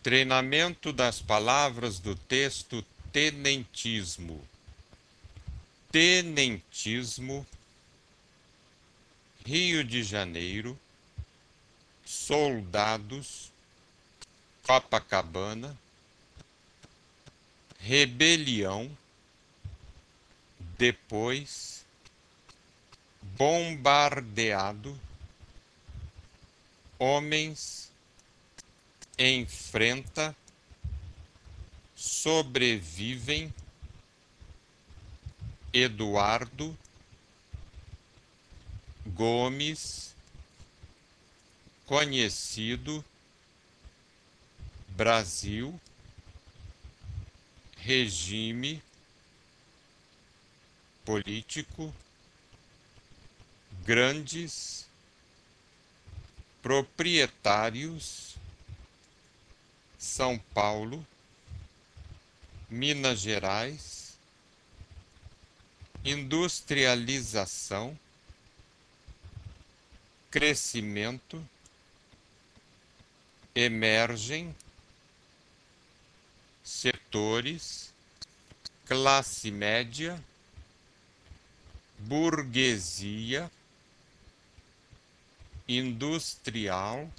Treinamento das palavras do texto tenentismo. Tenentismo, Rio de Janeiro, soldados, Copacabana, rebelião, depois, bombardeado, homens, enfrenta, sobrevivem, Eduardo, Gomes, conhecido, Brasil, regime, político, grandes, proprietários, São Paulo, Minas Gerais, industrialização, crescimento, emergem, setores, classe média, burguesia, industrial,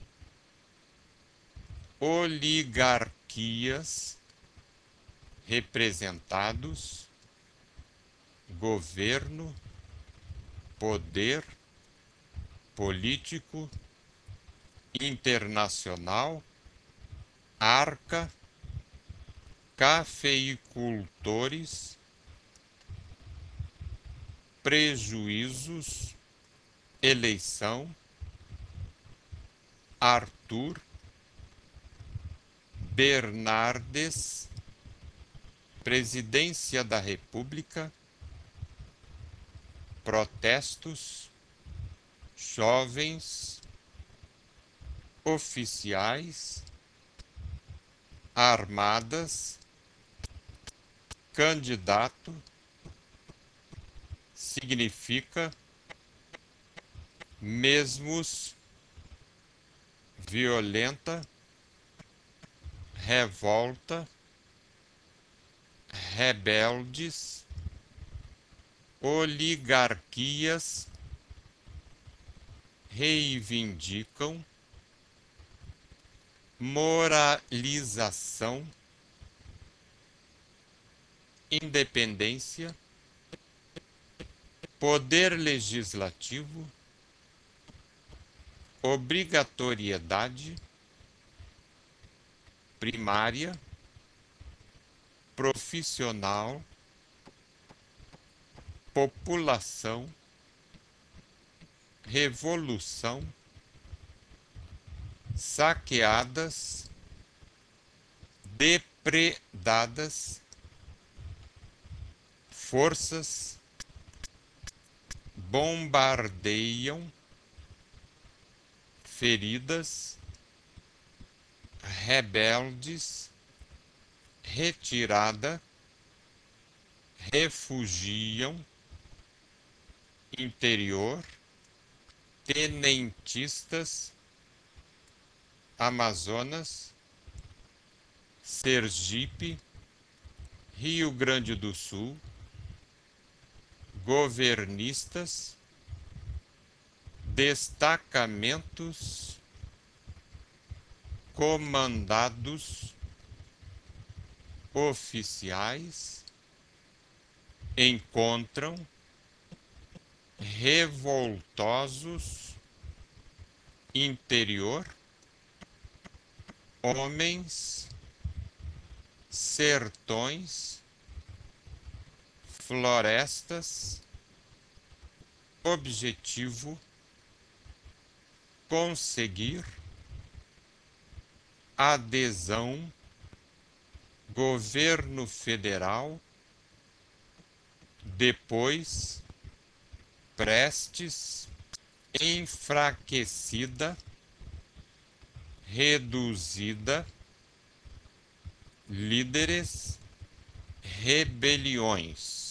oligarquias, representados, governo, poder, político, internacional, arca, cafeicultores, prejuízos, eleição, Arthur, Bernardes, Presidência da República, protestos, jovens, oficiais, armadas, candidato, significa, mesmos, violenta, revolta, rebeldes, oligarquias, reivindicam, moralização, independência, poder legislativo, obrigatoriedade, primária, profissional, população, revolução, saqueadas, depredadas, forças, bombardeiam, feridas, rebeldes, retirada, refugiam, interior, tenentistas, Amazonas, Sergipe, Rio Grande do Sul, governistas, destacamentos, comandados, oficiais, encontram, revoltosos, interior, homens, sertões, florestas, objetivo, conseguir, adesão, governo federal, depois, prestes, enfraquecida, reduzida, líderes, rebeliões.